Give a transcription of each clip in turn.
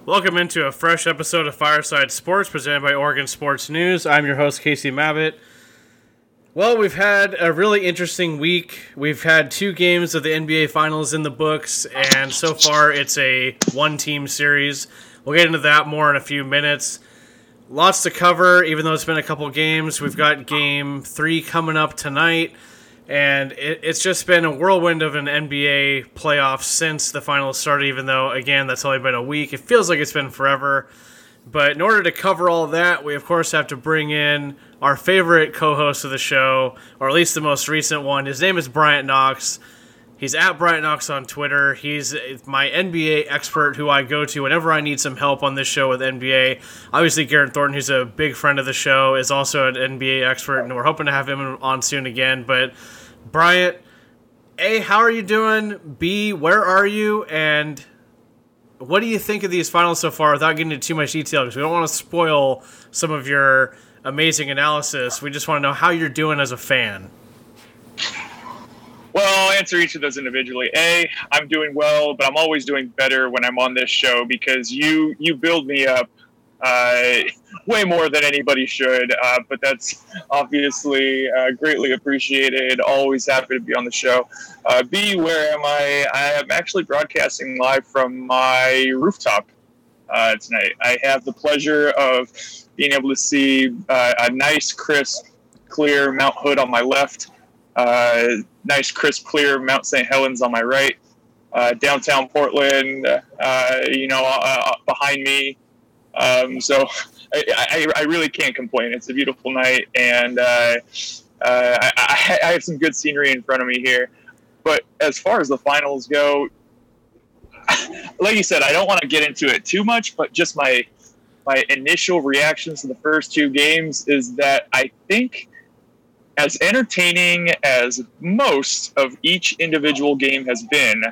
Welcome into a fresh episode of Fireside Sports presented by Oregon Sports News. I'm your host, Casey Mabbitt. Well, we've had a really interesting week. We've had 2 games of the NBA Finals in the books, and so far it's a one-team series. We'll get into that more in a few minutes. Lots to cover, even though it's been a couple games. We've got Game 3 coming up tonight, and it's just been a whirlwind of an NBA playoff since the finals started, even though, again, that's only been a week. It feels like it's been forever. But in order to cover all of that, we, of course, have to bring in our favorite co-host of the show, or at least the most recent one. His name is Bryant Knox. He's at Bryant Knox on Twitter. He's my NBA expert who I go to whenever I need some help on this show with NBA. Obviously, Garrett Thornton, who's a big friend of the show, is also an NBA expert, and we're hoping to have him on soon again. But, Bryant, A, how are you doing? B, where are you? And what do you think of these finals so far without getting into too much detail? Because we don't want to spoil some of your amazing analysis. We just want to know how you're doing as a fan. Well, I'll answer each of those individually. A, I'm doing well, but I'm always doing better when I'm on this show because you build me up way more than anybody should. But that's obviously greatly appreciated. Always happy to be on the show. B, where am I? I am actually broadcasting live from my rooftop tonight. I have the pleasure of being able to see a nice, crisp, clear Mount Hood on my left. Nice, crisp, clear Mount St. Helens on my right, downtown Portland, behind me. So I really can't complain. It's a beautiful night, and I have some good scenery in front of me here. But as far as the finals go, like you said, I don't want to get into it too much, but just my initial reactions to the first 2 games is that I think, as entertaining as most of each individual game has been,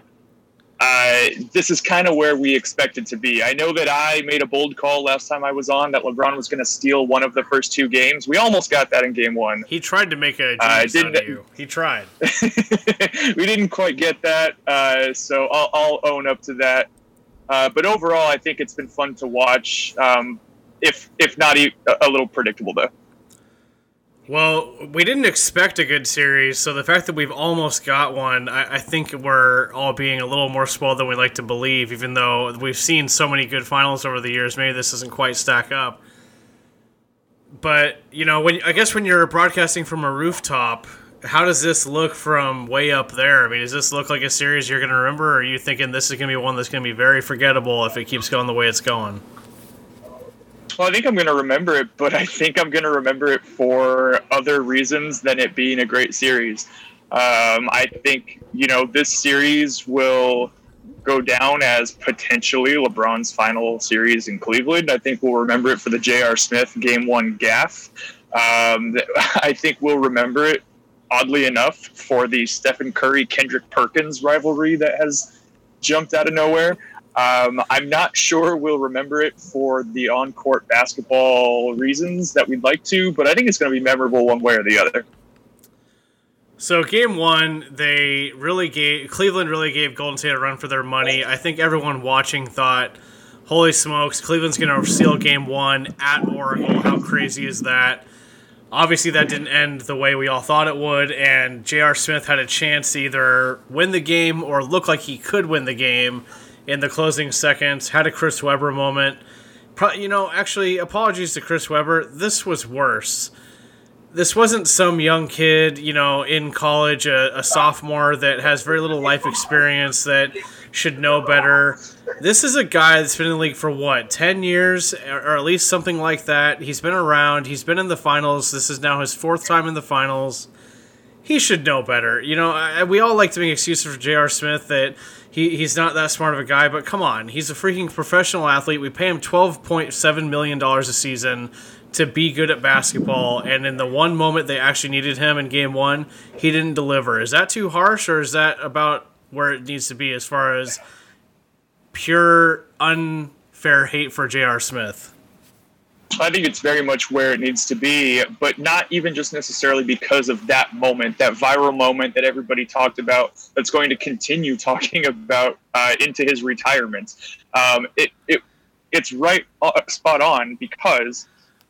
this is kind of where we expected to be. I know that I made a bold call last time I was on that LeBron was going to steal one of the first 2 games. We almost got that in Game 1. He tried to make a genius out of you. He tried. We didn't quite get that, so I'll own up to that. But overall, I think it's been fun to watch, if not a little predictable, though. Well, we didn't expect a good series, so the fact that we've almost got one, I think we're all being a little more spoiled than we like to believe, even though we've seen so many good finals over the years. Maybe this doesn't quite stack up. But, when you're broadcasting from a rooftop, how does this look from way up there? I mean, does this look like a series you're going to remember, or are you thinking this is going to be one that's going to be very forgettable if it keeps going the way it's going? Well, I think I'm going to remember it, but I think I'm going to remember it for other reasons than it being a great series. I think, this series will go down as potentially LeBron's final series in Cleveland. I think we'll remember it for the J.R. Smith Game 1 gaffe. I think we'll remember it, oddly enough, for the Stephen Curry-Kendrick Perkins rivalry that has jumped out of nowhere. I'm not sure we'll remember it for the on-court basketball reasons that we'd like to, but I think it's going to be memorable one way or the other. So Game 1, Cleveland really gave Golden State a run for their money. I think everyone watching thought, holy smokes, Cleveland's going to steal Game 1 at Oracle. How crazy is that? Obviously, that didn't end the way we all thought it would, and J.R. Smith had a chance to either win the game or look like he could win the game in the closing seconds. Had a Chris Webber moment. Actually, apologies to Chris Webber. This was worse. This wasn't some young kid, in college, a sophomore that has very little life experience that should know better. This is a guy that's been in the league for, 10 years, or at least something like that. He's been around. He's been in the finals. This is now his 4th time in the finals. He should know better. We all like to make excuses for J.R. Smith that he's not that smart of a guy, but come on. He's a freaking professional athlete. We pay him $12.7 million a season to be good at basketball, and in the one moment they actually needed him in Game 1, he didn't deliver. Is that too harsh, or is that about where it needs to be as far as pure, unfair hate for J.R. Smith? I think it's very much where it needs to be, but not even just necessarily because of that moment, that viral moment that everybody talked about, that's going to continue talking about into his retirement. it's right spot on because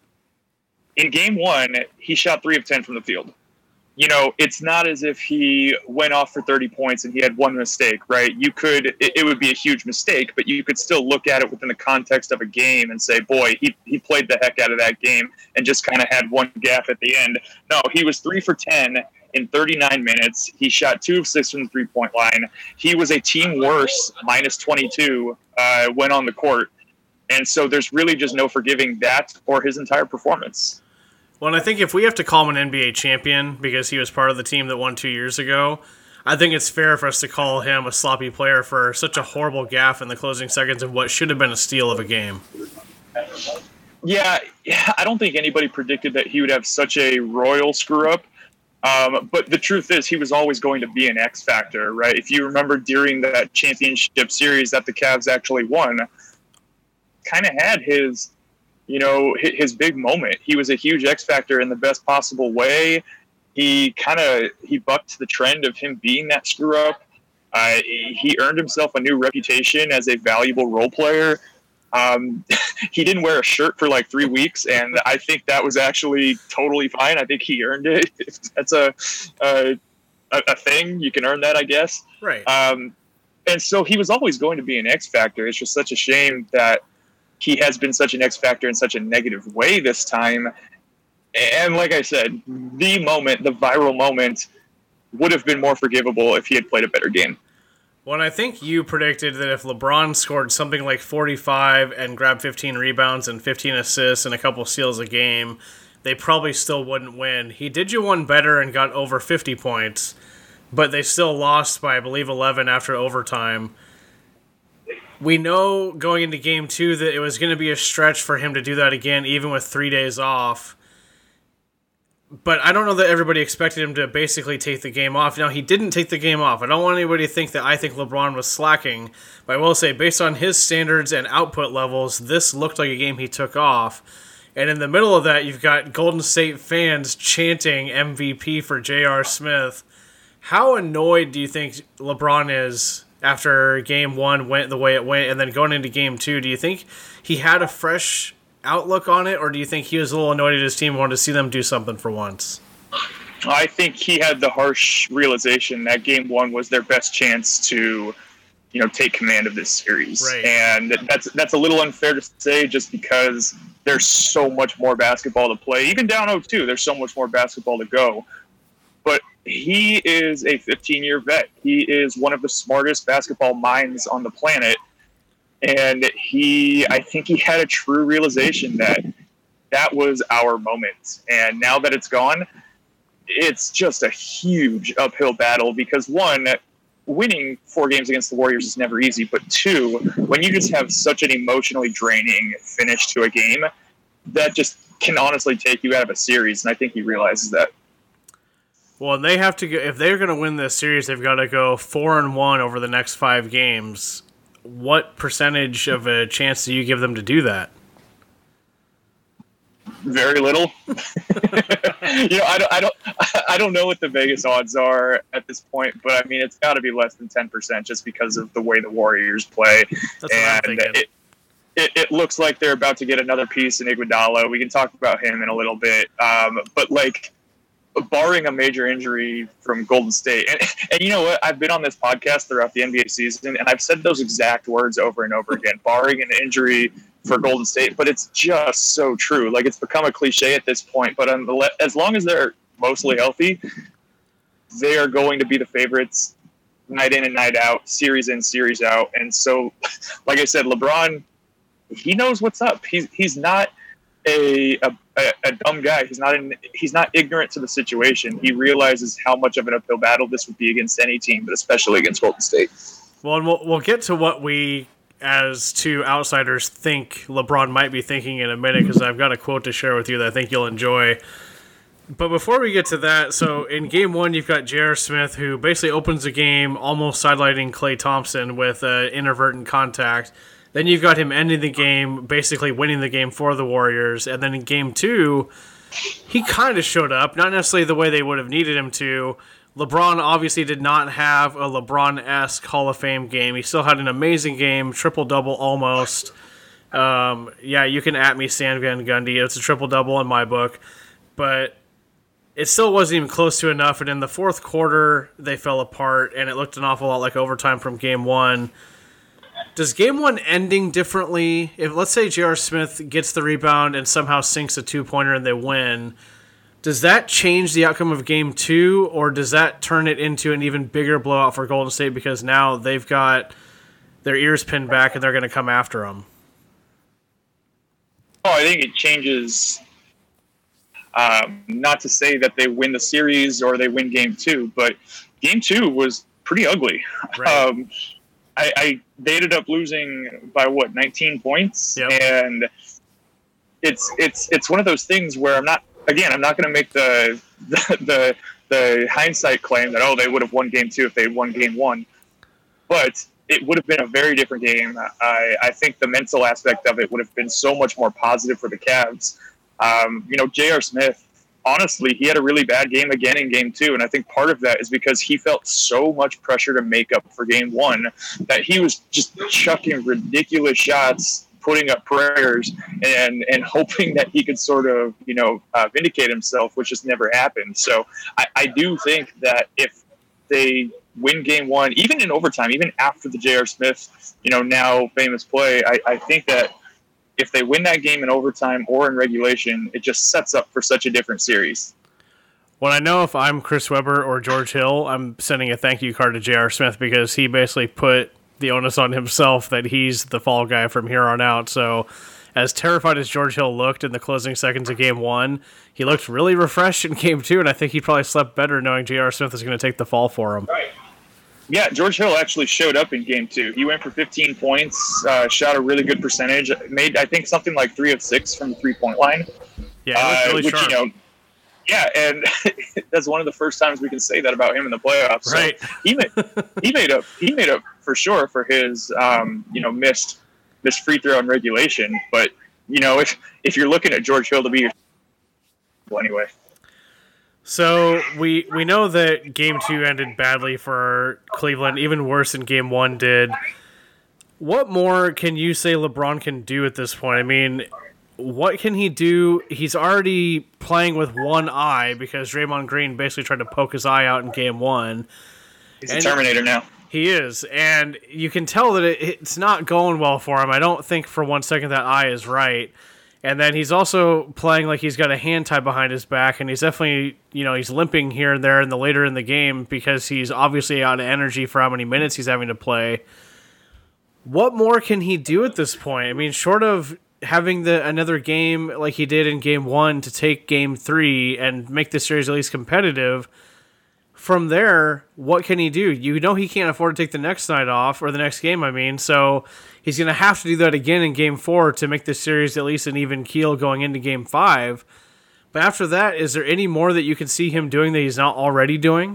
in game one, he shot 3 of 10 from the field. You know, it's not as if he went off for 30 points and he had one mistake, right? It would be a huge mistake, but you could still look at it within the context of a game and say, boy, he played the heck out of that game and just kind of had one gaffe at the end. No, he was 3 for 10 in 39 minutes. He shot 2 of 6 from the 3-point line. He was a team worse, minus 22, when on the court. And so there's really just no forgiving that or his entire performance. Well, and I think if we have to call him an NBA champion because he was part of the team that won 2 years ago, I think it's fair for us to call him a sloppy player for such a horrible gaffe in the closing seconds of what should have been a steal of a game. Yeah, I don't think anybody predicted that he would have such a royal screw-up. But the truth is, he was always going to be an X factor, right? If you remember during that championship series that the Cavs actually won, kind of had his big moment. He was a huge X factor in the best possible way. He bucked the trend of him being that screw up. He earned himself a new reputation as a valuable role player. He didn't wear a shirt for like 3 weeks, and I think that was actually totally fine. I think he earned it. If that's a thing, you can earn that, I guess. Right. And so he was always going to be an X factor. It's just such a shame that he has been such an X factor in such a negative way this time. And like I said, the viral moment would have been more forgivable if he had played a better game. Well, I think you predicted that if LeBron scored something like 45 and grabbed 15 rebounds and 15 assists and a couple steals a game, they probably still wouldn't win. He did you one better and got over 50 points, but they still lost by, I believe, 11 after overtime. We know going into game 2 that it was going to be a stretch for him to do that again, even with 3 days off. But I don't know that everybody expected him to basically take the game off. Now, he didn't take the game off. I don't want anybody to think that I think LeBron was slacking. But I will say, based on his standards and output levels, this looked like a game he took off. And in the middle of that, you've got Golden State fans chanting MVP for J.R. Smith. How annoyed do you think LeBron is after game 1 went the way it went, and then going into game 2? Do you think he had a fresh outlook on it, or do you think he was a little annoyed at his team and wanted to see them do something for once? I think he had the harsh realization that game 1 was their best chance to, take command of this series. Right. And that's a little unfair to say just because there's so much more basketball to play. Even down 0-2, there's so much more basketball to go. But he is a 15-year vet. He is one of the smartest basketball minds on the planet. And I think he had a true realization that was our moment. And now that it's gone, it's just a huge uphill battle because, one, winning 4 games against the Warriors is never easy. But 2, when you just have such an emotionally draining finish to a game, that just can honestly take you out of a series. And I think he realizes that. Well, they have to go, if they're going to win this series, they've got to go 4-1 over the next 5 games. What percentage of a chance do you give them to do that? Very little. I don't know what the Vegas odds are at this point, but I mean, it's got to be less than 10% just because of the way the Warriors play. That's what I'm thinking. It looks like they're about to get another piece in Iguodala. We can talk about him in a little bit, but like, barring a major injury from Golden State. And you know what? I've been on this podcast throughout the NBA season, and I've said those exact words over and over again, barring an injury for Golden State. But it's just so true. Like, it's become a cliche at this point. But as long as they're mostly healthy, they are going to be the favorites night in and night out, series in, series out. And so, like I said, LeBron, he knows what's up. He's not a dumb guy. He's not ignorant to the situation. He realizes how much of an uphill battle this would be against any team, but especially against Golden State. Well, and we'll get to what we, as two outsiders, think LeBron might be thinking in a minute, because I've got a quote to share with you that I think you'll enjoy. But before we get to that, so in Game 1, you've got J.R. Smith, who basically opens the game almost sidelining Klay Thompson with inadvertent contact. Then you've got him ending the game, basically winning the game for the Warriors. And then in Game 2, he kind of showed up, not necessarily the way they would have needed him to. LeBron obviously did not have a LeBron-esque Hall of Fame game. He still had an amazing game, triple-double almost. Yeah, you can at me Stan Van Gundy. It's a triple-double in my book. But it still wasn't even close to enough. And in the fourth quarter, they fell apart, and it looked an awful lot like overtime from Game 1. Does Game 1 ending differently? If, let's say, J.R. Smith gets the rebound and somehow sinks a two-pointer and they win, does that change the outcome of Game 2, or does that turn it into an even bigger blowout for Golden State because now they've got their ears pinned back and they're going to come after them? Oh, I think it changes. Not to say that they win the series or they win Game 2, but Game 2 was pretty ugly. Right. They ended up losing by 19 points, Yep. and it's one of those things where I'm not going to make the hindsight claim that they would have won Game 2 if they had won Game 1, but it would have been a very different game. I think the mental aspect of it would have been so much more positive for the Cavs. J.R. Smith, honestly, he had a really bad game again in Game 2, and I think part of that is because he felt so much pressure to make up for Game 1 that he was just chucking ridiculous shots, putting up prayers, and hoping that he could sort of, vindicate himself, which just never happened. So I do think that if they win Game 1, even in overtime, even after the J.R. Smith, now famous play, I think that if they win that game in overtime or in regulation, it just sets up for such a different series. Well, I know if I'm Chris Webber or George Hill, I'm sending a thank you card to J.R. Smith because he basically put the onus on himself that he's the fall guy from here on out. So as terrified as George Hill looked in the closing seconds of Game 1, he looked really refreshed in Game 2, and I think he probably slept better knowing J.R. Smith is going to take the fall for him. Right. Yeah, George Hill actually showed up in Game 2. He went for 15 points, shot a really good percentage, made, I think, something like 3 of 6 from the three-point line. Yeah, he looked really sharp. And that's one of the first times we can say that about him in the playoffs. Right. So he made up for sure for his missed free throw in regulation. But if you're looking at George Hill to be anyway. So we know that Game 2 ended badly for Cleveland, even worse than Game 1 did. What more can you say LeBron can do at this point? I mean, what can he do? He's already playing with one eye because Draymond Green basically tried to poke his eye out in Game 1. He's a Terminator now. He is, and you can tell that it's not going well for him. I don't think for one second that eye is right. And then he's also playing like he's got a hand tied behind his back, and he's definitely, he's limping here and there later in the game because he's obviously out of energy for how many minutes he's having to play. What more can he do at this point? I mean, short of having another game like he did in Game 1 to take Game 3 and make the series at least competitive, from there, what can he do? He can't afford to take the next night off, or the next game, so he's going to have to do that again in Game 4 to make this series at least an even keel going into Game 5. But after that, is there any more that you can see him doing that he's not already doing?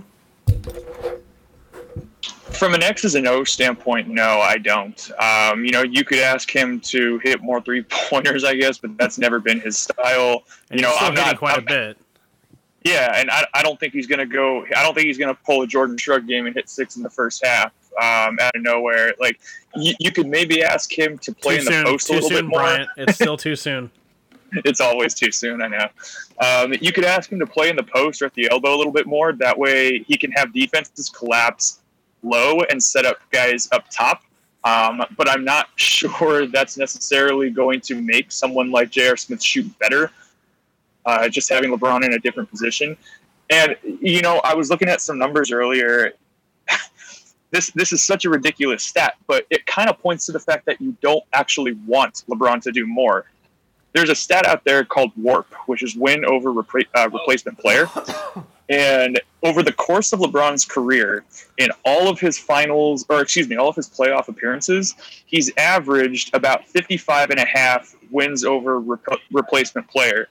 From an X's and O standpoint, no, I don't. You could ask him to hit more three-pointers, I guess, but that's never been his style. And he's still hitting quite a bit. Yeah, and I don't think he's going to go. I don't think he's going to pull a Jordan Shrug game and hit 6 in the first half out of nowhere. Like you could maybe ask him to play in the post a little bit more. Bryant. It's still too soon. It's always too soon, I know. You could ask him to play in the post or at the elbow a little bit more. That way he can have defenses collapse low and set up guys up top. But I'm not sure that's necessarily going to make someone like J.R. Smith shoot better. Just having LeBron in a different position. And, I was looking at some numbers earlier. This is such a ridiculous stat, but it kind of points to the fact that you don't actually want LeBron to do more. There's a stat out there called WARP, which is win over replacement player. And over the course of LeBron's career, in all of his all of his playoff appearances, he's averaged about 55.5 wins over replacement player.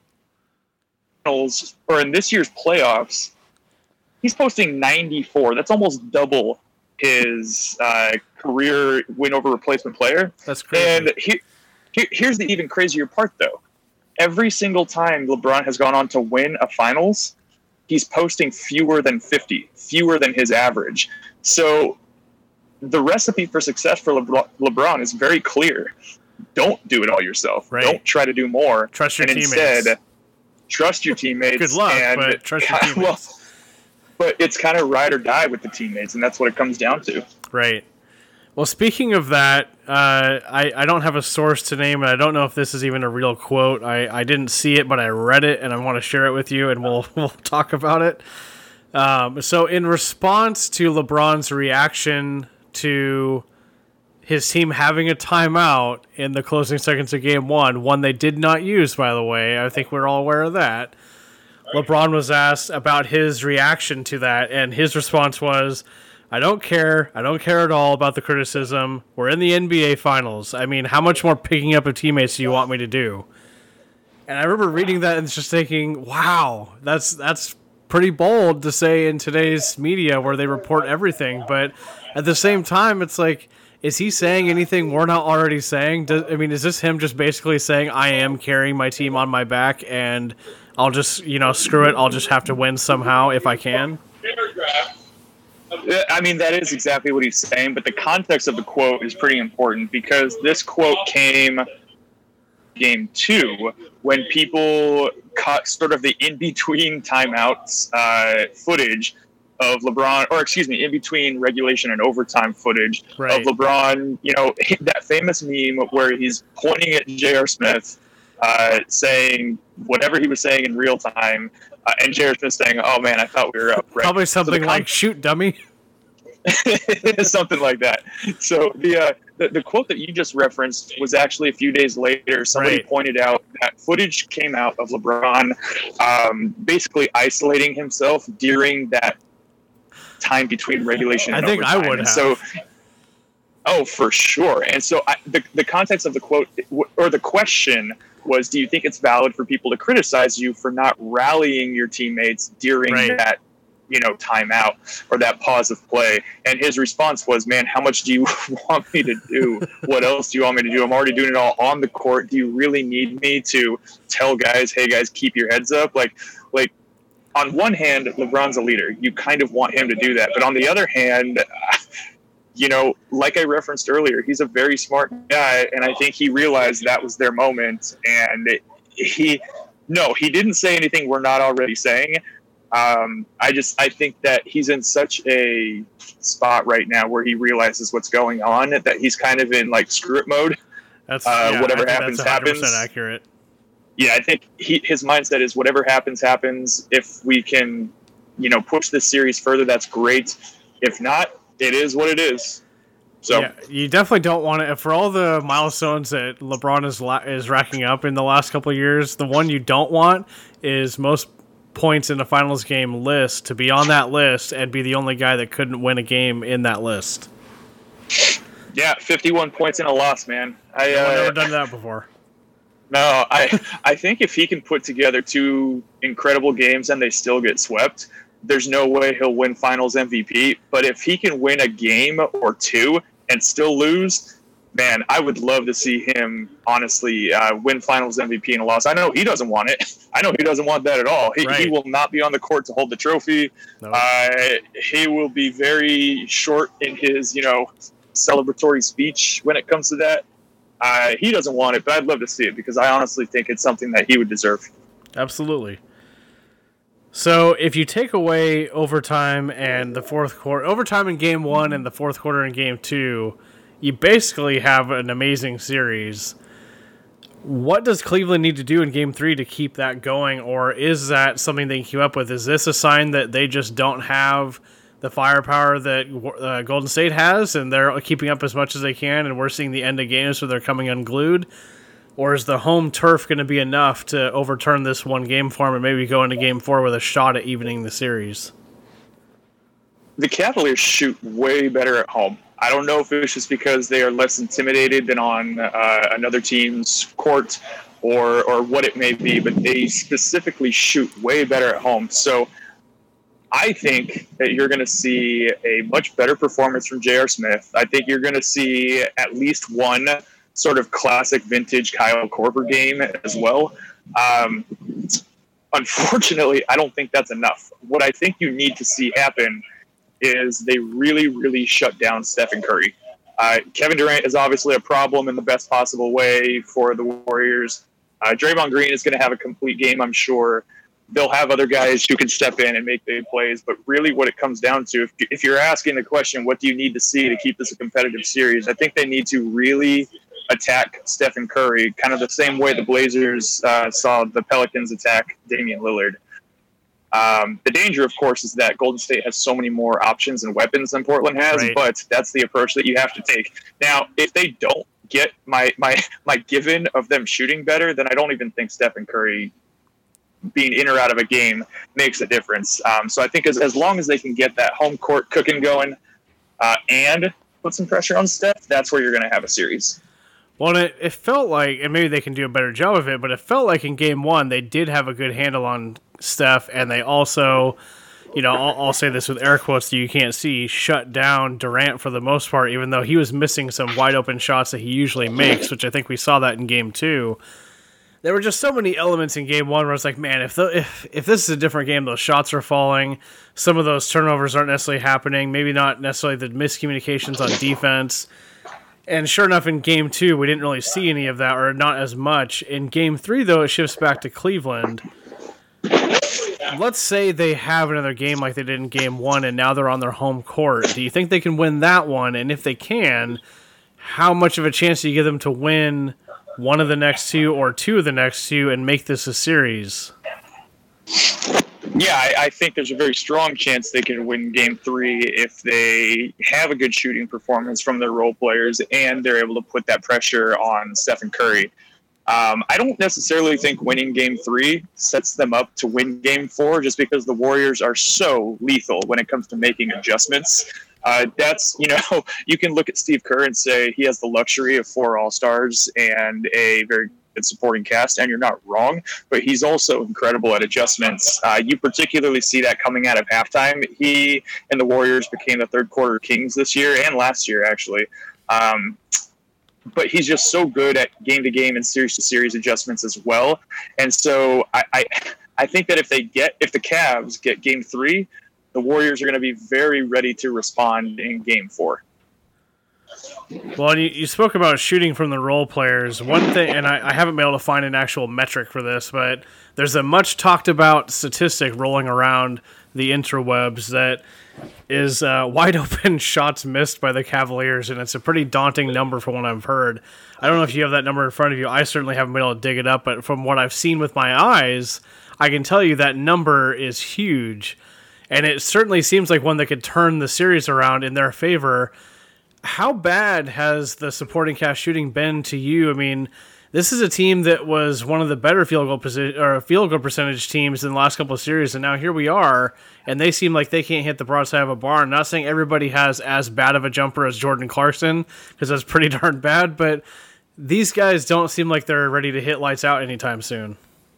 Or in this year's playoffs, he's posting 94. That's almost double his career win over replacement player. That's crazy. And here's the even crazier part, though. Every single time LeBron has gone on to win a finals, he's posting fewer than 50, fewer than his average. So the recipe for success for LeBron is very clear. don't do it all yourself. Right. Don't try to do more. Trust your teammates. Instead, trust your teammates. Good luck, but trust your teammates. But it's kind of ride or die with the teammates, and that's what it comes down to. Right. Well, speaking of that, I don't have a source to name, and I don't know if this is even a real quote. I didn't see it, but I read it, and I want to share it with you, and we'll talk about it. So in response to LeBron's reaction to his team having a timeout in the closing seconds of Game 1, one they did not use, by the way, I think we're all aware of that, LeBron was asked about his reaction to that, and his response was, I don't care at all about the criticism. We're in the NBA Finals. I mean, how much more picking up of teammates do you want me to do? And I remember reading that and just thinking, wow, that's pretty bold to say in today's media where they report everything. But at the same time, it's like, is he saying anything we're not already saying? Is this him just basically saying, I am carrying my team on my back and I'll just, screw it. I'll just have to win somehow if I can? I mean, that is exactly what he's saying, but the context of the quote is pretty important because this quote came Game 2 when people caught sort of the in-between timeouts footage of LeBron, or excuse me, in between regulation and overtime footage of LeBron, that famous meme where he's pointing at J.R. Smith, saying whatever he was saying in real time, and J.R. Smith saying, oh man, I thought we were up. Right? Probably something like, shoot, dummy. Something like that. So the quote that you just referenced was actually a few days later. Somebody pointed out that footage came out of LeBron basically isolating himself during that time between regulation and overtime. I think I would have. So, oh, for sure. And so the context of the quote, or the question was, do you think it's valid for people to criticize you for not rallying your teammates during that, timeout or that pause of play? And his response was, man, how much do you want me to do? What else do you want me to do? I'm already doing it all on the court. Do you really need me to tell guys, hey guys, keep your heads up? Like on one hand, LeBron's a leader. You kind of want him to do that. But on the other hand, like I referenced earlier, he's a very smart guy, and I think he realized that was their moment. And he didn't say anything we're not already saying. I think that he's in such a spot right now where he realizes what's going on, that he's kind of in like screw it mode. That's whatever happens, happens. Accurate. Yeah, I think his mindset is whatever happens, happens. If we can, push this series further, that's great. If not, it is what it is. So yeah, you definitely don't want to. For all the milestones that LeBron is racking up in the last couple of years, the one you don't want is most points in the finals game list to be on that list and be the only guy that couldn't win a game in that list. Yeah, 51 points in a loss, man. I've never done that before. No, I think if he can put together 2 incredible games and they still get swept, there's no way he'll win finals MVP. But if he can win a game or 2 and still lose, man, I would love to see him, honestly, win finals MVP in a loss. I know he doesn't want it. I know he doesn't want that at all. He will not be on the court to hold the trophy. No. He will be very short in his, celebratory speech when it comes to that. He doesn't want it, but I'd love to see it because I honestly think it's something that he would deserve. Absolutely. So if you take away overtime and the fourth quarter, overtime in Game 1 and the fourth quarter in Game 2, you basically have an amazing series. What does Cleveland need to do in Game 3 to keep that going, or is that something they can keep up with? Is this a sign that they just don't have the firepower that Golden State has, and they're keeping up as much as they can, and we're seeing the end of games where they're coming unglued? Or is the home turf going to be enough to overturn this one game for them and maybe go into Game 4 with a shot at evening the series? The Cavaliers shoot way better at home. I don't know if it's just because they are less intimidated than on another team's court or what it may be, but they specifically shoot way better at home. So I think that you're going to see a much better performance from J.R. Smith. I think you're going to see at least one sort of classic vintage Kyle Korver game as well. Unfortunately, I don't think that's enough. What I think you need to see happen is they really, really shut down Stephen Curry. Kevin Durant is obviously a problem in the best possible way for the Warriors. Draymond Green is going to have a complete game, I'm sure. They'll have other guys who can step in and make big plays. But really what it comes down to, if you're asking the question, what do you need to see to keep this a competitive series, I think they need to really attack Stephen Curry, kind of the same way the Blazers saw the Pelicans attack Damian Lillard. The danger, of course, is that Golden State has so many more options and weapons than Portland has, right. But that's the approach that you have to take. Now, if they don't get my given of them shooting better, then I don't even think Stephen Curry being in or out of a game makes a difference. So I think as long as they can get that home court cooking going and put some pressure on Steph, that's where you're going to have a series. Well, it felt like, and maybe they can do a better job of it, but it felt like in game one they did have a good handle on Steph, and they also, I'll say this with air quotes that you can't see, shut down Durant for the most part, even though he was missing some wide open shots that he usually makes, which I think we saw that in game two. There were just so many elements in game one where it's like, man, if this is a different game, those shots are falling, some of those turnovers aren't necessarily happening, maybe not necessarily the miscommunications on defense. And sure enough, in game two, we didn't really see any of that, or not as much. In game three, though, it shifts back to Cleveland. Let's say they have another game like they did in game one, and now they're on their home court. Do you think they can win that one? And if they can, how much of a chance do you give them to win one of the next two or two of the next two and make this a series? Yeah, I think there's a very strong chance they can win game three if they have a good shooting performance from their role players and they're able to put that pressure on Stephen Curry. I don't necessarily think winning game three sets them up to win game four just because the Warriors are so lethal when it comes to making adjustments. That's, you can look at Steve Kerr and say he has the luxury of 4 All-Stars and a very good supporting cast, and you're not wrong, but he's also incredible at adjustments. You particularly see that coming out of halftime. He and the Warriors became the third quarter kings this year and last year, actually. But he's just so good at game-to-game and series-to-series adjustments as well. And so I think that if the Cavs get game three, the Warriors are going to be very ready to respond in game four. Well, you spoke about shooting from the role players. One thing, and I haven't been able to find an actual metric for this, but there's a much talked about statistic rolling around the interwebs that is wide open shots missed by the Cavaliers, and it's a pretty daunting number from what I've heard. I don't know if you have that number in front of you. I certainly haven't been able to dig it up, but from what I've seen with my eyes, I can tell you that number is huge, and it certainly seems like one that could turn the series around in their favor. How bad has the supporting cast shooting been to you? I mean, this is a team that was one of the better field goal percentage teams in the last couple of series, and now here we are, and they seem like they can't hit the broadside of a barn. Not saying everybody has as bad of a jumper as Jordan Clarkson, because that's pretty darn bad, but these guys don't seem like they're ready to hit lights out anytime soon.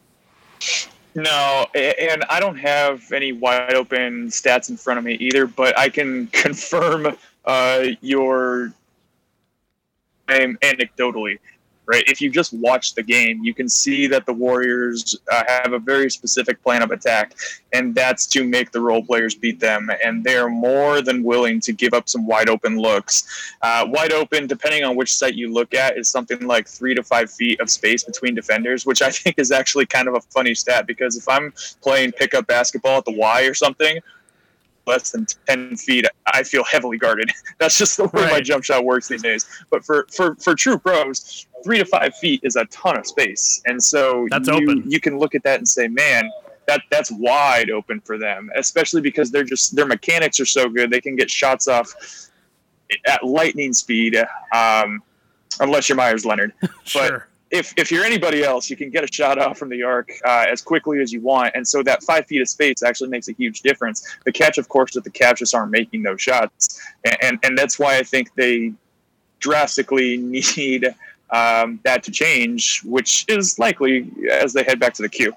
No, and I don't have any wide open stats in front of me either, but I can confirm your name anecdotally, right? If you just watch the game, you can see that the Warriors have a very specific plan of attack, and that's to make the role players beat them, and they're more than willing to give up some wide open looks. Wide open, depending on which site you look at, is something like 3 to 5 feet of space between defenders, which I think is actually kind of a funny stat, because if I'm playing pickup basketball at the Y or something, less than 10 feet, I feel heavily guarded. That's just the way my jump shot works these days. But for true pros, 3 to 5 feet is a ton of space. And so you can look at that and say, man, that's wide open for them, especially because their mechanics are so good. They can get shots off at lightning speed, unless you're Myers Leonard. Sure. But if you're anybody else, you can get a shot off from the arc as quickly as you want. And so that 5 feet of space actually makes a huge difference. The catch, of course, that the Cavs just aren't making those shots. And that's why I think they drastically need that to change, which is likely as they head back to the queue.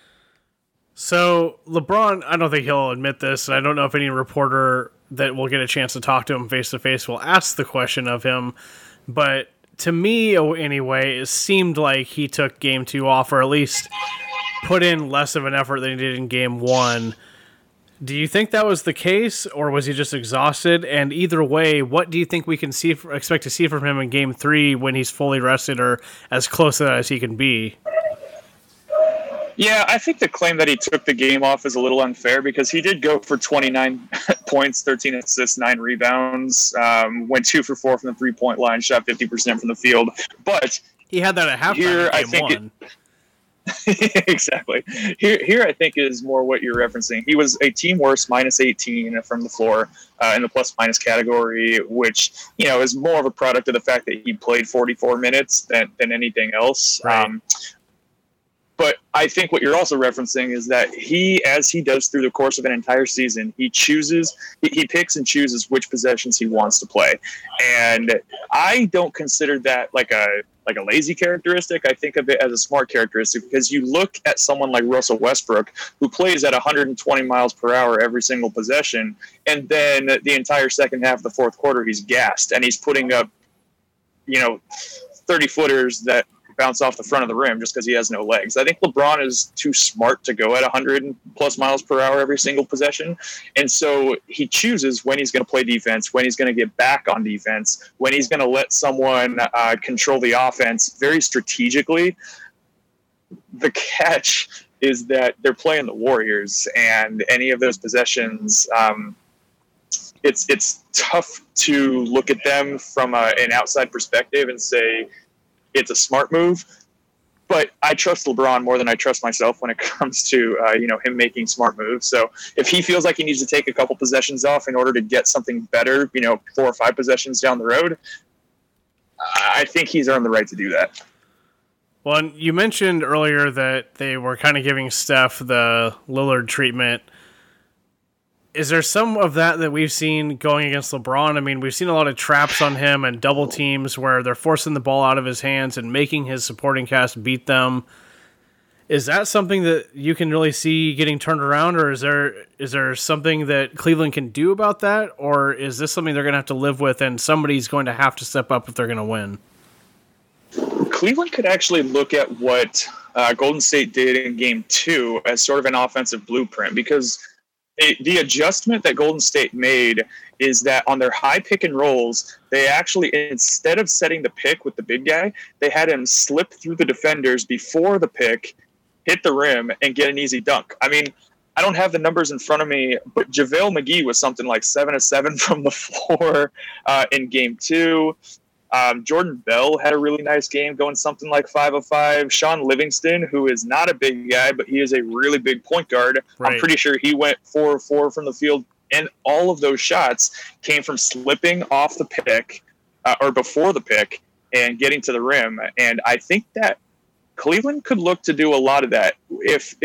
So LeBron, I don't think he'll admit this, and I don't know if any reporter that will get a chance to talk to him face-to-face will ask the question of him, but to me, anyway, it seemed like he took game 2 off, or at least put in less of an effort than he did in game 1. Do you think that was the case, or was he just exhausted? And either way, what do you think we can expect to see from him in Game 3 when he's fully rested or as close to that as he can be? Yeah, I think the claim that he took the game off is a little unfair because he did go for 29 points, 13 assists, 9 rebounds, went 2 for 4 from the three-point line, shot 50% from the field. But he had that at halftime in Game 1. Exactly. Here, I think, is more what you're referencing. He was a team worst, minus 18 from the floor in the plus-minus category, which, is more of a product of the fact that he played 44 minutes than anything else. Right. But I think what you're also referencing is that as he does through the course of an entire season, he picks and chooses which possessions he wants to play. And I don't consider that like a lazy characteristic. I think of it as a smart characteristic because you look at someone like Russell Westbrook, who plays at 120 miles per hour every single possession, and then the entire second half of the fourth quarter, he's gassed and he's putting up, 30-footers that bounce off the front of the rim just because he has no legs. I think LeBron is too smart to go at 100 plus miles per hour every single possession. And so he chooses when he's going to play defense, when he's going to get back on defense, when he's going to let someone control the offense very strategically. The catch is that they're playing the Warriors, and any of those possessions, it's tough to look at them from an outside perspective and say, it's a smart move, but I trust LeBron more than I trust myself when it comes to him making smart moves. So if he feels like he needs to take a couple possessions off in order to get something better, 4 or 5 possessions down the road, I think he's earned the right to do that. Well, you mentioned earlier that they were kind of giving Steph the Lillard treatment. Is there some of that we've seen going against LeBron? I mean, we've seen a lot of traps on him and double teams where they're forcing the ball out of his hands and making his supporting cast beat them. Is that something that you can really see getting turned around, or is there something that Cleveland can do about that, or is this something they're going to have to live with and somebody's going to have to step up if they're going to win? Cleveland could actually look at what Golden State did in Game 2 as sort of an offensive blueprint, because the adjustment that Golden State made is that on their high pick and rolls, they actually, instead of setting the pick with the big guy, they had him slip through the defenders before the pick, hit the rim, and get an easy dunk. I mean, I don't have the numbers in front of me, but JaVale McGee was something like 7 of 7 from the floor in Game 2. Jordan Bell had a really nice game, going something like 5 of 5. Sean Livingston, who is not a big guy, but he is a really big point guard. Right. I'm pretty sure he went 4 of 4 from the field. And all of those shots came from slipping off the pick or before the pick and getting to the rim. And I think that Cleveland could look to do a lot of that. If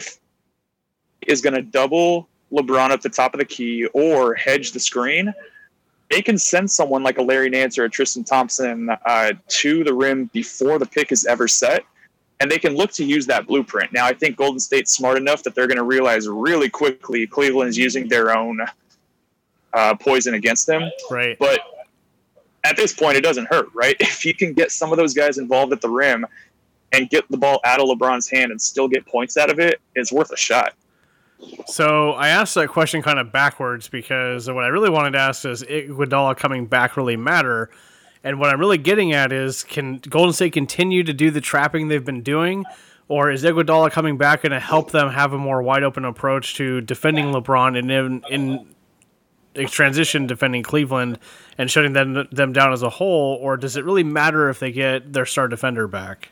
is going to double LeBron at the top of the key or hedge the screen, they can send someone like a Larry Nance or a Tristan Thompson to the rim before the pick is ever set, and they can look to use that blueprint. Now, I think Golden State's smart enough that they're going to realize really quickly Cleveland's using their own poison against them. Right. But at this point, it doesn't hurt, right? If you can get some of those guys involved at the rim and get the ball out of LeBron's hand and still get points out of it, it's worth a shot. So I asked that question kind of backwards because what I really wanted to ask is Iguodala coming back really matter? And what I'm really getting at is, can Golden State continue to do the trapping they've been doing, or is Iguodala coming back going to help them have a more wide open approach to defending LeBron and in transition defending Cleveland and shutting them down as a whole, or does it really matter if they get their star defender back?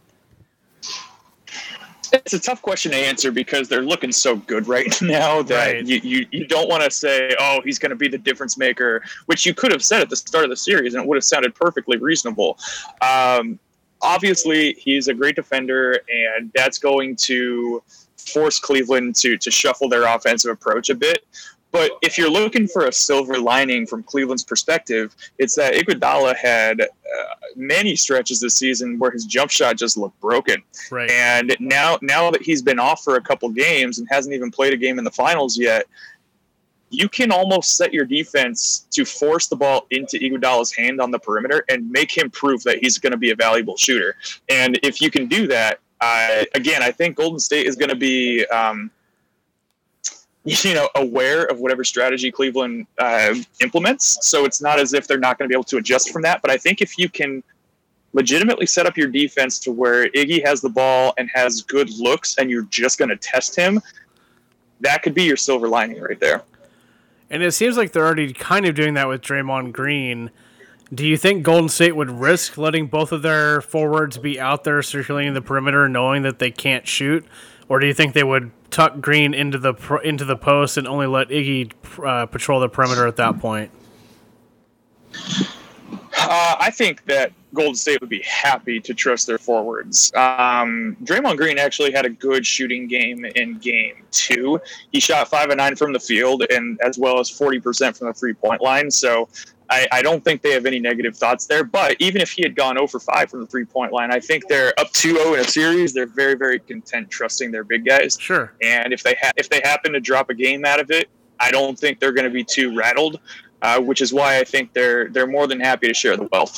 It's a tough question to answer because they're looking so good right now that right. You don't want to say, oh, he's going to be the difference maker, which you could have said at the start of the series and it would have sounded perfectly reasonable. Obviously, he's a great defender, and that's going to force Cleveland to shuffle their offensive approach a bit. But if you're looking for a silver lining from Cleveland's perspective, it's that Iguodala had many stretches this season where his jump shot just looked broken. Right. And now that he's been off for a couple games and hasn't even played a game in the finals yet, you can almost set your defense to force the ball into Iguodala's hand on the perimeter and make him prove that he's going to be a valuable shooter. And if you can do that, again, I think Golden State is going to be aware of whatever strategy Cleveland implements. So it's not as if they're not going to be able to adjust from that. But I think if you can legitimately set up your defense to where Iggy has the ball and has good looks and you're just going to test him, that could be your silver lining right there. And it seems like they're already kind of doing that with Draymond Green. Do you think Golden State would risk letting both of their forwards be out there circulating the perimeter knowing that they can't shoot? Or do you think they would tuck Green into the post and only let Iggy patrol the perimeter at that point? I think that Golden State would be happy to trust their forwards. Draymond Green actually had a good shooting game in Game 2. He shot 5 of 9 from the field and as well as 40% from the three-point line. So I don't think they have any negative thoughts there. But even if he had gone 0 for 5 from the three-point line, I think they're up 2-0 in a series. They're very, very content trusting their big guys. Sure. And if they happen to drop a game out of it, I don't think they're going to be too rattled. Which is why I think they're more than happy to share the wealth.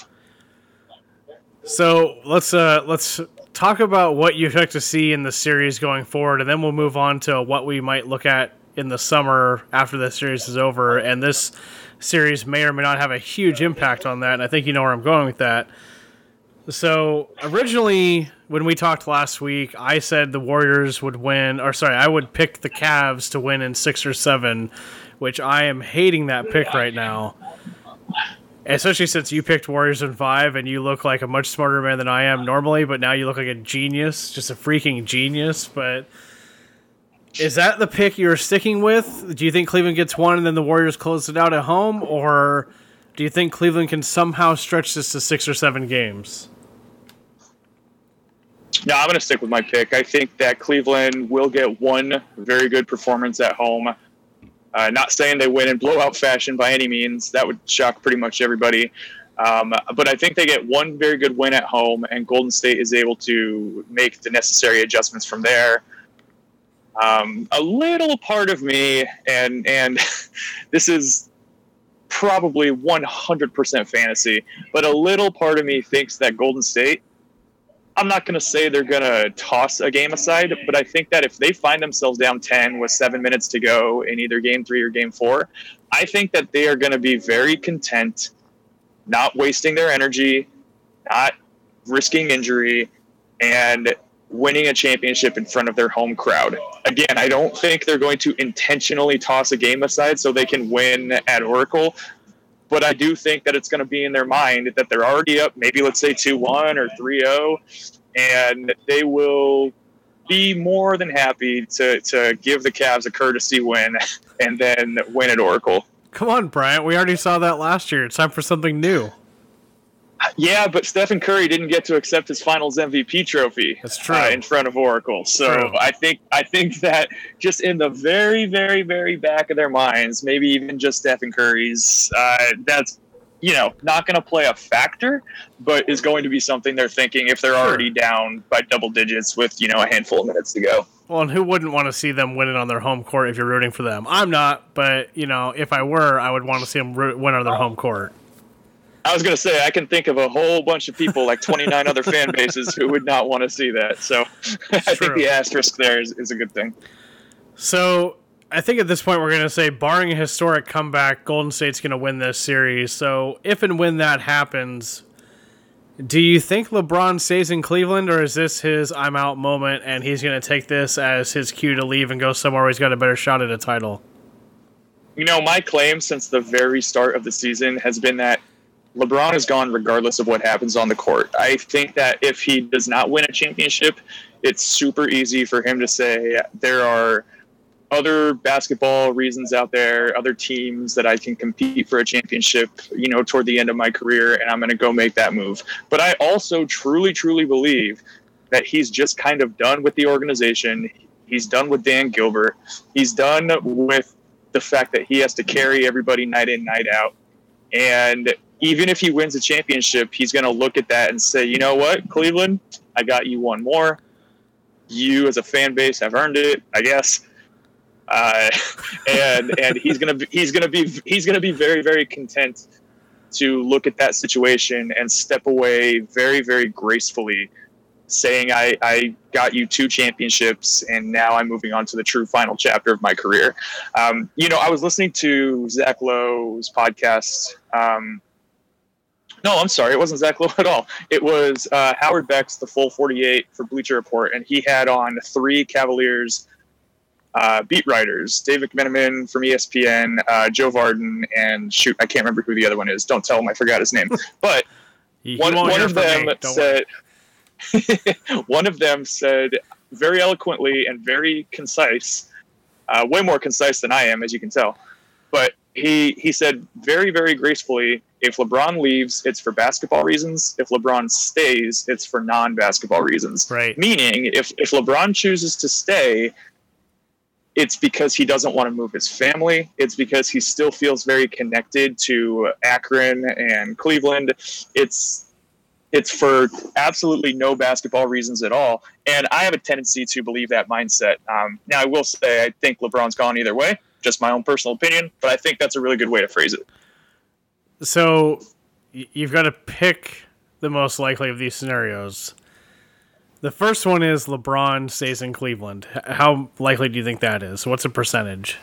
So let's talk about what you expect to see in the series going forward, and then we'll move on to what we might look at in the summer after the series is over. And this series may or may not have a huge impact on that, and I think you know where I'm going with that. So originally, when we talked last week, I said the Warriors would win, I would pick the Cavs to win in 6 or 7, which I am hating that pick right now. Especially since you picked Warriors in 5 and you look like a much smarter man than I am normally, but now you look like a genius, just a freaking genius. But is that the pick you're sticking with? Do you think Cleveland gets 1 and then the Warriors close it out at home? Or do you think Cleveland can somehow stretch this to 6 or 7 games? No, I'm going to stick with my pick. I think that Cleveland will get 1 very good performance at home. Not saying they win in blowout fashion by any means. That would shock pretty much everybody. But I think they get 1 very good win at home, and Golden State is able to make the necessary adjustments from there. A little part of me, and this is probably 100% fantasy, but a little part of me thinks that Golden State, I'm not going to say they're going to toss a game aside, but I think that if they find themselves down 10 with 7 minutes to go in either Game 3 or Game 4, I think that they are going to be very content, not wasting their energy, not risking injury, and winning a championship in front of their home crowd. Again, I don't think they're going to intentionally toss a game aside so they can win at Oracle, but I do think that it's going to be in their mind that they're already up, maybe let's say 2-1 or 3-0, and they will be more than happy to give the Cavs a courtesy win and then win at Oracle. Come on, Bryant. We already saw that last year. It's time for something new. Yeah, but Stephen Curry didn't get to accept his Finals MVP trophy. That's true. In front of Oracle. So true. I think that just in the very, very, very back of their minds, maybe even just Stephen Curry's, that's not going to play a factor, but is going to be something they're thinking if they're already down by double digits with a handful of minutes to go. Well, and who wouldn't want to see them win it on their home court if you're rooting for them? I'm not, but if I were, I would want to see them win on their home court. I was going to say, I can think of a whole bunch of people, like 29 other fan bases, who would not want to see that. So I think the asterisk there is a good thing. So I think at this point we're going to say, barring a historic comeback, Golden State's going to win this series. So if and when that happens, do you think LeBron stays in Cleveland, or is this his I'm out moment and he's going to take this as his cue to leave and go somewhere where he's got a better shot at a title? My claim since the very start of the season has been that LeBron is gone regardless of what happens on the court. I think that if he does not win a championship, it's super easy for him to say there are other basketball reasons out there, other teams that I can compete for a championship, toward the end of my career, and I'm going to go make that move. But I also truly, truly believe that he's just kind of done with the organization. He's done with Dan Gilbert. He's done with the fact that he has to carry everybody night in, night out. And even if he wins a championship, he's going to look at that and say, you know what, Cleveland, I got you 1 more. You as a fan base have earned it, I guess. And he's going to be very, very content to look at that situation and step away very, very gracefully saying I got you 2 championships and now I'm moving on to the true final chapter of my career. I was listening to Zach Lowe's podcast. No, I'm sorry. It wasn't Zach Lowe at all. It was Howard Beck's The Full 48 for Bleacher Report, and he had on 3 Cavaliers beat writers: Dave McMenamin from ESPN, Joe Varden, and I can't remember who the other one is. Don't tell him I forgot his name. But one of them said, one of them said very eloquently and very concise, way more concise than I am, as you can tell. But he said very, very gracefully, if LeBron leaves, it's for basketball reasons. If LeBron stays, it's for non-basketball reasons. Right. Meaning, if LeBron chooses to stay, it's because he doesn't want to move his family. It's because he still feels very connected to Akron and Cleveland. It's for absolutely no basketball reasons at all. And I have a tendency to believe that mindset. Now, I will say I think LeBron's gone either way. Just my own personal opinion, but I think that's a really good way to phrase it. So you've got to pick the most likely of these scenarios. The first one is LeBron stays in Cleveland. How likely do you think that is? What's a percentage?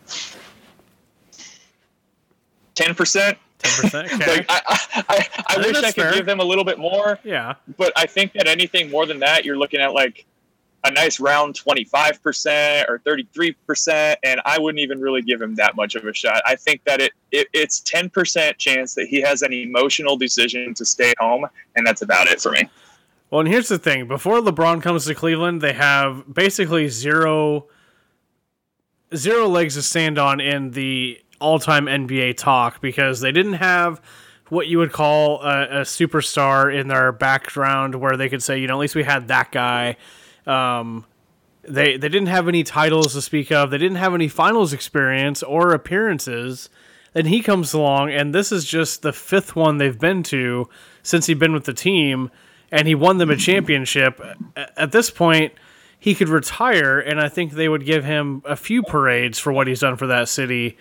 10%. 10%? Okay. Like, I wish I could give them a little bit more. Yeah. But I think that anything more than that, you're looking at like a nice round 25% or 33%, and I wouldn't even really give him that much of a shot. I think that it's 10% chance that he has an emotional decision to stay home, and that's about it for me. Well, and here's the thing. Before LeBron comes to Cleveland, they have basically zero legs to stand on in the all-time NBA talk because they didn't have what you would call a superstar in their background where they could say, at least we had that guy. They didn't have any titles to speak of. They didn't have any finals experience or appearances. Then he comes along, and this is just the 5th one they've been to since he's been with the team, and he won them a championship. At this point, he could retire, and I think they would give him a few parades for what he's done for that city.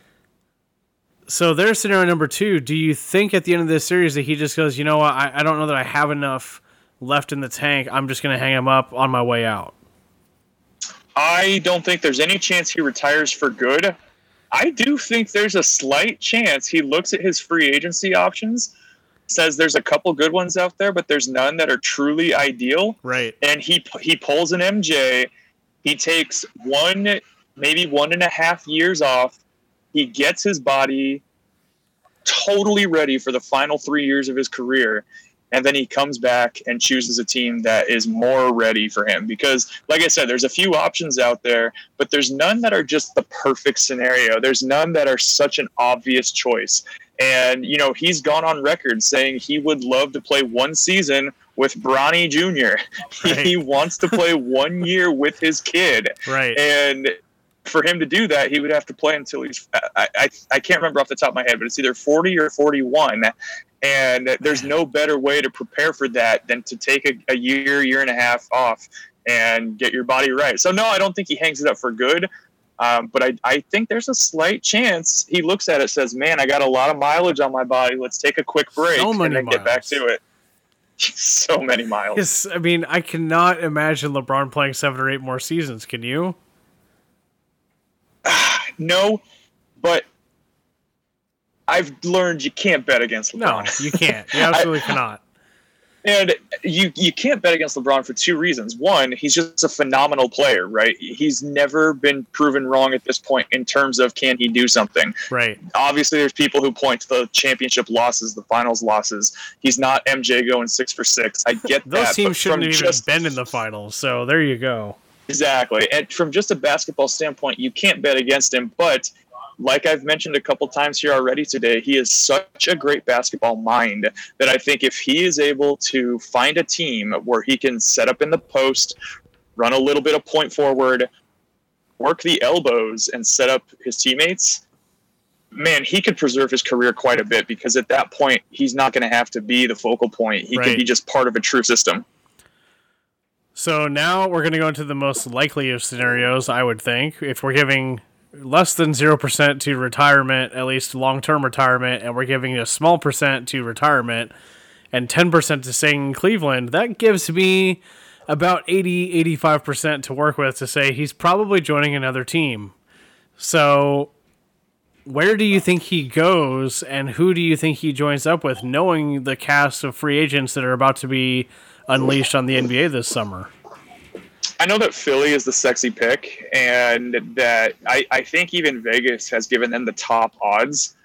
So there's scenario number 2. Do you think at the end of this series that he just goes, I don't know that I have enough left in the tank, I'm just going to hang him up on my way out? I don't think there's any chance he retires for good. I do think there's a slight chance he looks at his free agency options, says there's a couple good ones out there, but there's none that are truly ideal. Right. And he pulls an MJ. He takes 1, maybe 1.5 years off. He gets his body totally ready for the final 3 years of his career. And then he comes back and chooses a team that is more ready for him. Because, like I said, there's a few options out there, but there's none that are just the perfect scenario. There's none that are such an obvious choice. And, he's gone on record saying he would love to play 1 season with Bronny Jr. Right. He wants to play 1 year with his kid. Right. And for him to do that, he would have to play until he's, I can't remember off the top of my head, but it's either 40 or 41. And there's no better way to prepare for that than to take a year and a half off and get your body right. So, no, I don't think he hangs it up for good. But I think there's a slight chance he looks at it, says, man, I got a lot of mileage on my body. Let's take a quick break and then get back to it. So many miles. Yes, I mean, I cannot imagine LeBron playing 7 or 8 more seasons. Can you? No, but I've learned you can't bet against LeBron. No, you can't. You absolutely cannot. And you can't bet against LeBron for 2 reasons. One, he's just a phenomenal player, right? He's never been proven wrong at this point in terms of can he do something. Right. Obviously, there's people who point to the championship losses, the finals losses. He's not MJ going 6 for 6. I get Those that. teams shouldn't have even been in the finals, so there you go. Exactly. And from just a basketball standpoint, you can't bet against him, but like I've mentioned a couple times here already today, he is such a great basketball mind that I think if he is able to find a team where he can set up in the post, run a little bit of point forward, work the elbows, and set up his teammates, man, he could preserve his career quite a bit because at that point, he's not going to have to be the focal point. He can be just part of a true system. So now we're going to go into the most likely of scenarios, I would think. If we're giving less than 0% to retirement, at least long-term retirement, and we're giving a small percent to retirement, and 10% to staying in Cleveland, that gives me about 80-85% to work with to say he's probably joining another team. So where do you think he goes, and who do you think he joins up with, knowing the cast of free agents that are about to be unleashed on the NBA this summer? I know that Philly is the sexy pick, and that I think even Vegas has given them the top odds.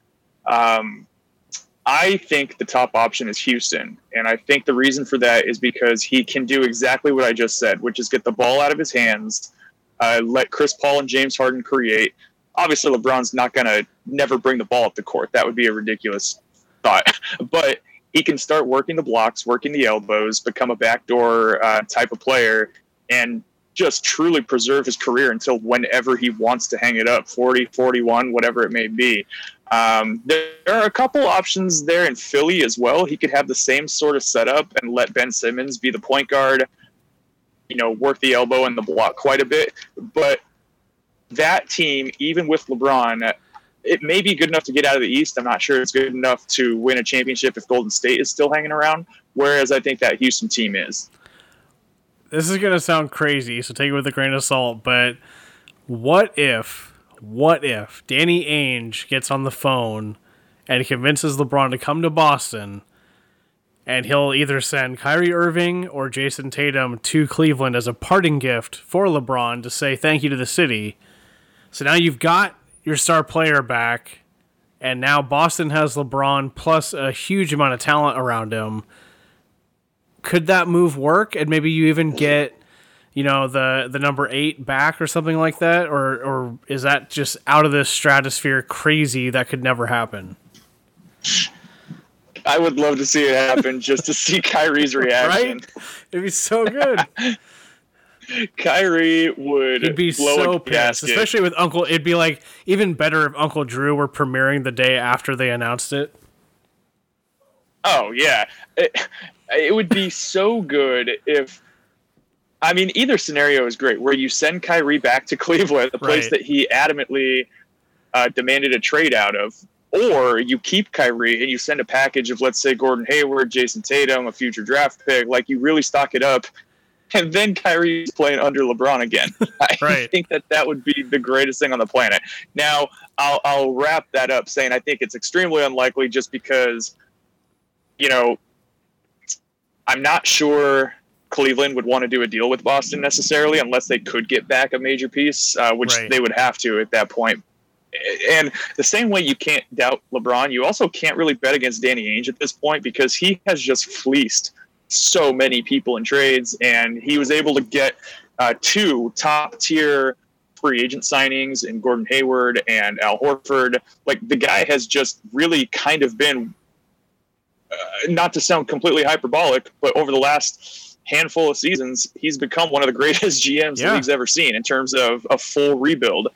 I think the top option is Houston, and I think the reason for that is because he can do exactly what I just said, which is get the ball out of his hands, let Chris Paul and James Harden create. Obviously, LeBron's not going to never bring the ball up the court. That would be a ridiculous thought. But he can start working the blocks, working the elbows, become a backdoor type of player, and just truly preserve his career until whenever he wants to hang it up, 40, 41, whatever it may be. There are a couple options there in Philly as well. He could have the same sort of setup and let Ben Simmons be the point guard, work the elbow and the block quite a bit. But that team, even with LeBron, it may be good enough to get out of the East. I'm not sure it's good enough to win a championship if Golden State is still hanging around, whereas I think that Houston team is. This is going to sound crazy, so take it with a grain of salt, but what if Danny Ainge gets on the phone and convinces LeBron to come to Boston, and he'll either send Kyrie Irving or Jason Tatum to Cleveland as a parting gift for LeBron to say thank you to the city. So now you've got your star player back, and now Boston has LeBron plus a huge amount of talent around him. Could that move work? And maybe you even get, the number 8 back or something like that? Or is that just out of this stratosphere crazy that could never happen? I would love to see it happen just to see Kyrie's reaction. Right? It'd be so good. Kyrie would He'd be blow so a pissed, gasket. especially with Uncle. It'd be like even better if Uncle Drew were premiering the day after they announced it. Oh, yeah. It would be so good if... I mean, either scenario is great, where you send Kyrie back to Cleveland, the place Right. that he adamantly demanded a trade out of, or you keep Kyrie and you send a package of, let's say, Gordon Hayward, Jason Tatum, a future draft pick, like you really stock it up, and then Kyrie's playing under LeBron again. I Right. think that would be the greatest thing on the planet. Now, I'll wrap that up saying I think it's extremely unlikely just because, I'm not sure Cleveland would want to do a deal with Boston necessarily unless they could get back a major piece, which Right. they would have to at that point. And the same way you can't doubt LeBron, you also can't really bet against Danny Ainge at this point because he has just fleeced so many people in trades, and he was able to get 2 top-tier free agent signings in Gordon Hayward and Al Horford. Like, the guy has just really kind of been, not to sound completely hyperbolic, but over the last handful of seasons, he's become one of the greatest GMs the league's ever seen in terms of a full rebuild.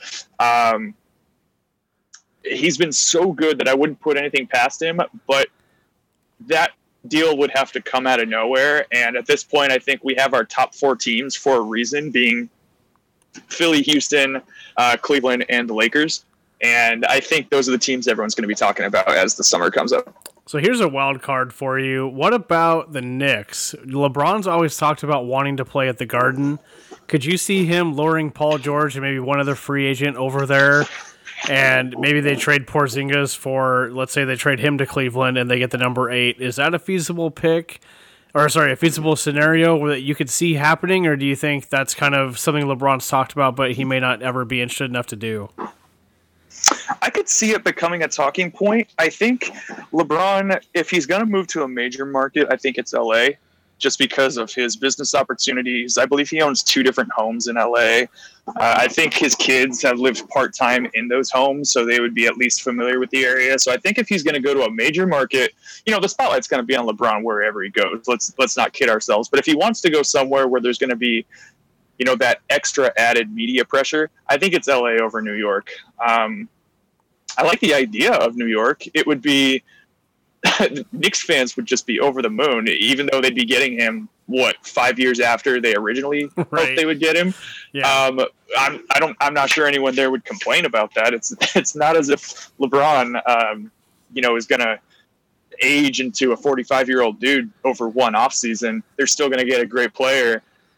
He's been so good that I wouldn't put anything past him, but that deal would have to come out of nowhere. And at this point, I think we have our top 4 teams for a reason, being Philly, Houston, Cleveland, and the Lakers. And I think those are the teams everyone's going to be talking about as the summer comes up. So here's a wild card for you. What about the Knicks? LeBron's always talked about wanting to play at the Garden. Could you see him luring Paul George and maybe one other free agent over there? And maybe they trade Porzingis for, let's say they trade him to Cleveland and they get the number 8. Is that a feasible pick? Or, sorry, a feasible scenario that you could see happening? Or do you think that's kind of something LeBron's talked about, but he may not ever be interested enough to do? I could see it becoming a talking point. I think LeBron, if he's going to move to a major market, I think it's LA, just because of his business opportunities. I believe he owns 2 different homes in LA. I think his kids have lived part-time in those homes, so they would be at least familiar with the area. So I think if he's going to go to a major market, the spotlight's going to be on LeBron wherever he goes. Let's not kid ourselves. But if he wants to go somewhere where there's going to be, that extra added media pressure, I think it's LA over New York. I like the idea of New York. It would be Knicks fans would just be over the moon, even though they'd be getting him 5 years after they originally hoped they would get him. Yeah. I'm not sure anyone there would complain about that. It's not as if LeBron, is gonna age into a 45-year-old dude over one offseason. They're still going to get a great player.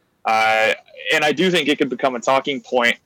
And I do think it could become a talking point.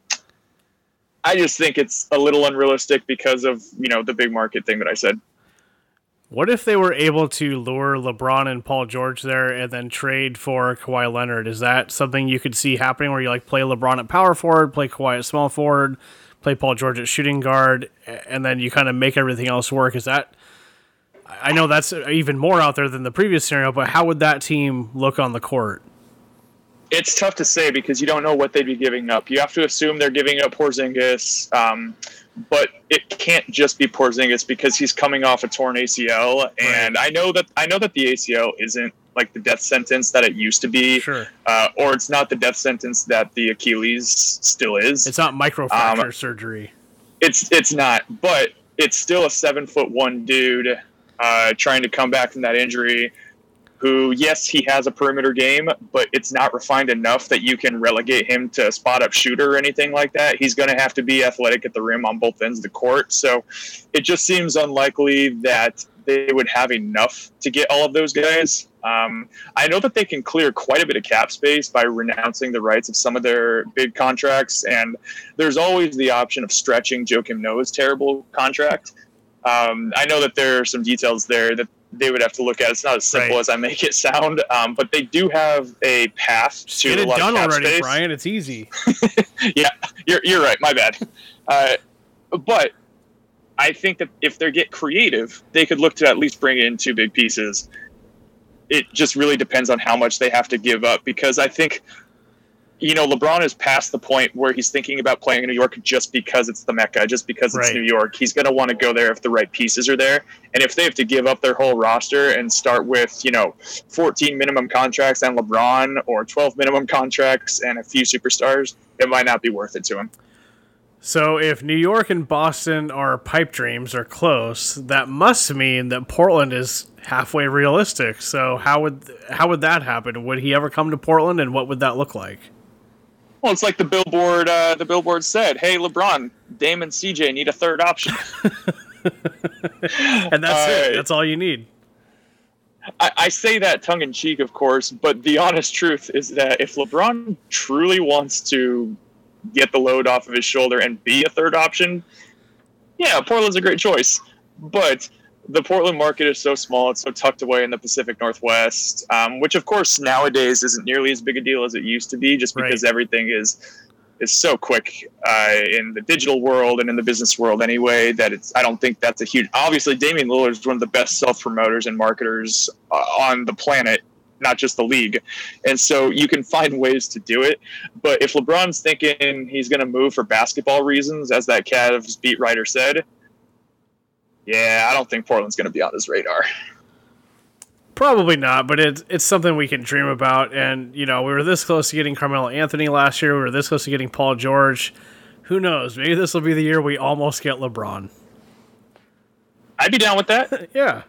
I just think it's a little unrealistic because of, the big market thing that I said. What if they were able to lure LeBron and Paul George there and then trade for Kawhi Leonard? Is that something you could see happening where you play LeBron at power forward, play Kawhi at small forward, play Paul George at shooting guard, and then you kind of make everything else work? Is that, I know that's even more out there than the previous scenario, but how would that team look on the court? It's tough to say because you don't know what they'd be giving up. You have to assume they're giving up Porzingis, but it can't just be Porzingis because he's coming off a torn ACL, and I know that the ACL isn't like the death sentence that it used to be, sure, or it's not the death sentence that the Achilles still is. It's not microfracture surgery. It's not, but it's still a 7'1" dude trying to come back from that injury. Who, yes, he has a perimeter game, but it's not refined enough that you can relegate him to a spot-up shooter or anything like that. He's going to have to be athletic at the rim on both ends of the court. So it just seems unlikely that they would have enough to get all of those guys. I know that they can clear quite a bit of cap space by renouncing the rights of some of their big contracts, and there's always the option of stretching Joakim Noah's terrible contract. I know that there are some details there that they would have to look at. It's not as simple as I make it sound, but they do have a path to get a it lot done of cap already, space. Brian. It's easy. Yeah, you're right. My bad. But I think that if they get creative, they could look to at least bring in two big pieces. It just really depends on how much they have to give up, because I think, LeBron is past the point where he's thinking about playing in New York just because it's the Mecca, just because it's New York. He's going to want to go there if the right pieces are there. And if they have to give up their whole roster and start with, 14 minimum contracts and LeBron, or 12 minimum contracts and a few superstars, it might not be worth it to him. So if New York and Boston are pipe dreams or close, that must mean that Portland is halfway realistic. So how would that happen? Would he ever come to Portland, and what would that look like? Well, it's like the billboard. The billboard said, "Hey, LeBron, Dame and CJ need a third option." And that's it. That's all you need. I say that tongue in cheek, of course, but the honest truth is that if LeBron truly wants to get the load off of his shoulder and be a third option, yeah, Portland's a great choice. But the Portland market is so small, it's so tucked away in the Pacific Northwest, which of course nowadays isn't nearly as big a deal as it used to be, just because everything is so quick in the digital world and in the business world anyway, that I don't think that's a huge. Obviously, Damian Lillard is one of the best self-promoters and marketers on the planet, not just the league. And so you can find ways to do it. But if LeBron's thinking he's going to move for basketball reasons, as that Cavs beat writer said, yeah, I don't think Portland's going to be on his radar. Probably not, but it's something we can dream about. And, we were this close to getting Carmelo Anthony last year. We were this close to getting Paul George. Who knows? Maybe this will be the year we almost get LeBron. I'd be down with that. Yeah.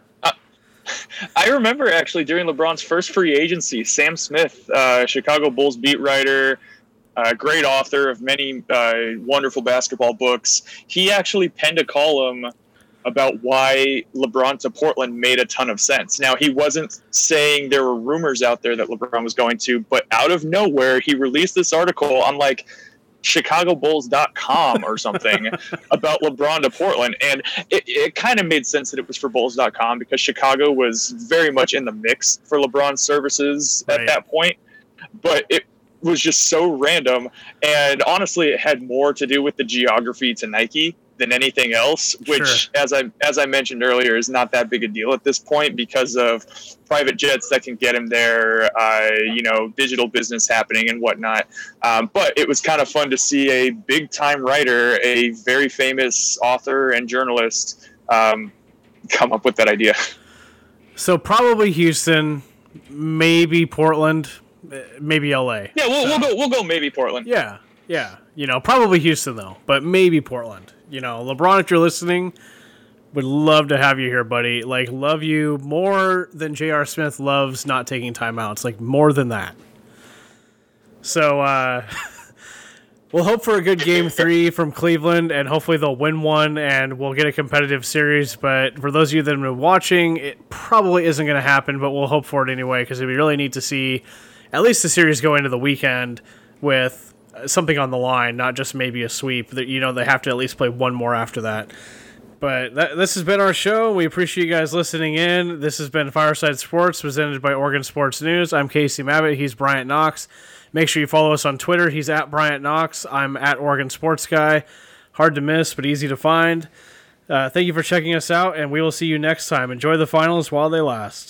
I remember actually during LeBron's first free agency, Sam Smith, Chicago Bulls beat writer, great author of many wonderful basketball books, he actually penned a column about why LeBron to Portland made a ton of sense. Now, he wasn't saying there were rumors out there that LeBron was going to, but out of nowhere, he released this article on ChicagoBulls.com or something about LeBron to Portland. And it kind of made sense that it was for Bulls.com, because Chicago was very much in the mix for LeBron's services at that point. But it was just so random. And honestly, it had more to do with the geography to Nike than anything else, which, as I mentioned earlier, is not that big a deal at this point because of private jets that can get him there, digital business happening and whatnot. But it was kind of fun to see a big-time writer, a very famous author and journalist, come up with that idea. So probably Houston, maybe Portland, maybe LA. Yeah, we'll go maybe Portland. Yeah. Probably Houston though, but maybe Portland. LeBron, if you're listening, would love to have you here, buddy. Love you more than J.R. Smith loves not taking timeouts. More than that. So, We'll hope for a good Game 3 from Cleveland, and hopefully they'll win one, and we'll get a competitive series. But for those of you that have been watching, it probably isn't going to happen, but we'll hope for it anyway, because we really need to see at least the series go into the weekend with something on the line, not just maybe a sweep. That, they have to at least play one more after that. But this has been our show. We appreciate you guys listening in. This has been Fireside Sports, presented by Oregon Sports News. I'm Casey Mabbitt. He's Bryant Knox. Make sure you follow us on Twitter. He's at Bryant Knox. I'm at Oregon Sports Guy. Hard to miss, but easy to find. Thank you for checking us out, and we will see you next time. Enjoy the finals while they last.